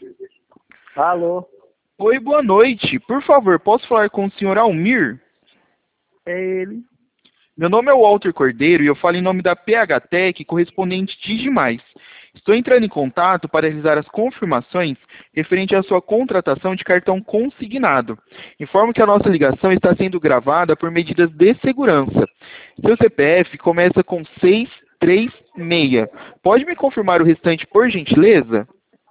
Alô, Oi, boa noite. Por favor, posso falar com o senhor Almir? é ele? Meu nome é Walter Cordeiro e eu falo em nome da PHTEC, correspondente Digimais. Estou entrando em contato para realizar as confirmações referente à sua contratação de cartão consignado. Informo que a nossa ligação está sendo gravada por medidas de segurança. Seu CPF começa com 636. Pode me confirmar o restante, por gentileza?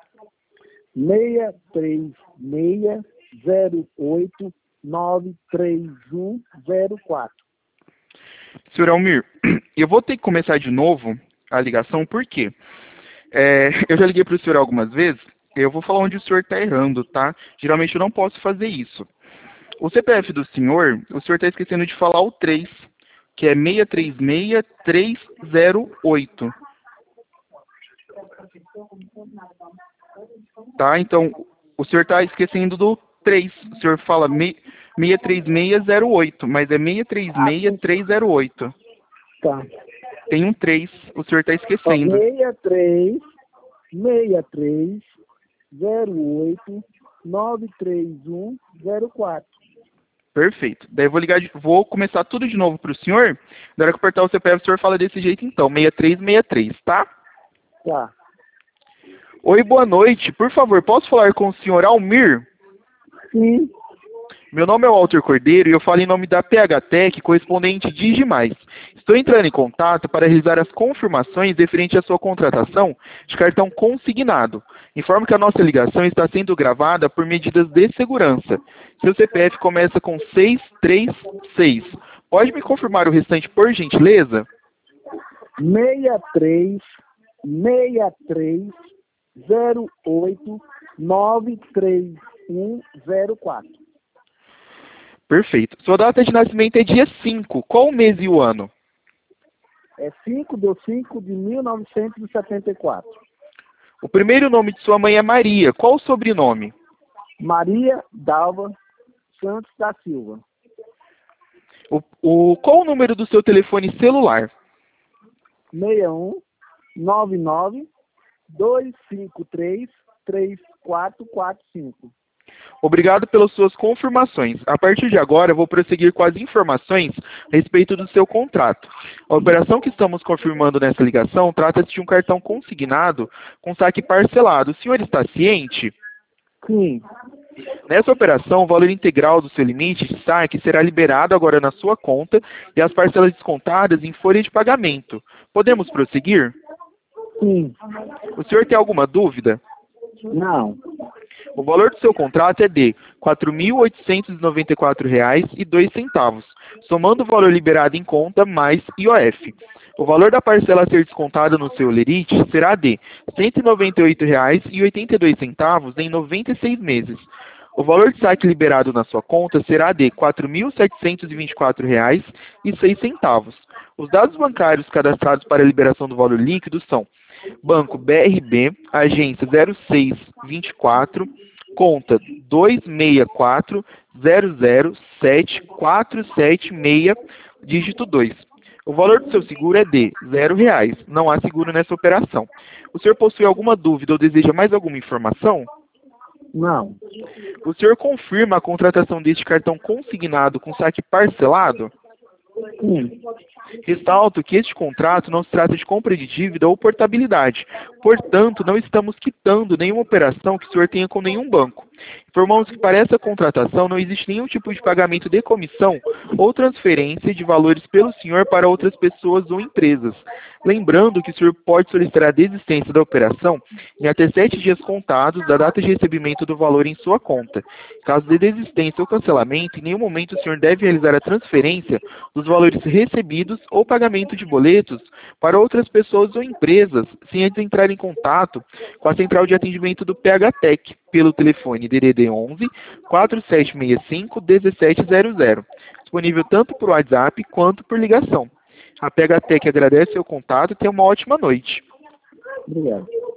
63608931004. Senhor Almir, eu vou ter que começar de novo a ligação, por quê? Eu já liguei para o senhor algumas vezes, eu vou falar onde o senhor está errando, tá? Geralmente eu não posso fazer isso. O CPF do senhor, o senhor está esquecendo de falar o 3, que é 636308. Tá? Então, o senhor está esquecendo do 3. O senhor fala 63608, mas é 636308. Tá. Tem um 3, o senhor está Ó, esquecendo. 636308931004. Perfeito. Daí eu vou começar tudo de novo para o senhor. Na hora que eu apertar o CPF, o senhor fala desse jeito então, 6363, tá? Tá. Oi, boa noite. Por favor, posso falar com o senhor Almir? Sim. Meu nome é Walter Cordeiro e eu falo em nome da PHTEC, correspondente Digimais. Estou entrando em contato para realizar as confirmações referente à sua contratação de cartão consignado. Informo que a nossa ligação está sendo gravada por medidas de segurança. Seu CPF começa com 636. Pode me confirmar o restante, por gentileza? 63630893104. Perfeito. Sua data de nascimento é dia 5. Qual o mês e o ano? É 5/5/1974. O primeiro nome de sua mãe é Maria. Qual o sobrenome? Maria Dalva Santos da Silva. Qual o número do seu telefone celular? 6199-253-3445. Obrigado pelas suas confirmações. A partir de agora, eu vou prosseguir com as informações a respeito do seu contrato. A operação que estamos confirmando nessa ligação trata-se de um cartão consignado com saque parcelado. O senhor está ciente? Sim. Nessa operação, o valor integral do seu limite de saque será liberado agora na sua conta e as parcelas descontadas em folha de pagamento. Podemos prosseguir? Sim. O senhor tem alguma dúvida? Não. O valor do seu contrato é de R$ 4.894,02, somando o valor liberado em conta mais IOF. O valor da parcela a ser descontada no seu lerite será de R$ 198,82 em 96 meses. O valor de saque liberado na sua conta será de R$ 4.724,06. Os dados bancários cadastrados para a liberação do valor líquido são Banco BRB, agência 0624, conta 264-007-476, dígito 2. O valor do seu seguro é de R$ 0. Não há seguro nessa operação. O senhor possui alguma dúvida ou deseja mais alguma informação? Não. O senhor confirma a contratação deste cartão consignado com saque parcelado? Sim. Ressalto que este contrato não se trata de compra de dívida ou portabilidade. Portanto, não estamos quitando nenhuma operação que o senhor tenha com nenhum banco. Informamos que para essa contratação não existe nenhum tipo de pagamento de comissão ou transferência de valores pelo senhor para outras pessoas ou empresas. Lembrando que o senhor pode solicitar a desistência da operação em até 7 dias contados da data de recebimento do valor em sua conta. Caso de desistência ou cancelamento, em nenhum momento o senhor deve realizar a transferência dos valores recebidos ou pagamento de boletos para outras pessoas ou empresas, sem antes entrar em contato com a central de atendimento do PHTEC pelo telefone DDD 11 4765 1700, disponível tanto por WhatsApp quanto por ligação. A PHTEC agradece seu contato e tenha uma ótima noite. Obrigado.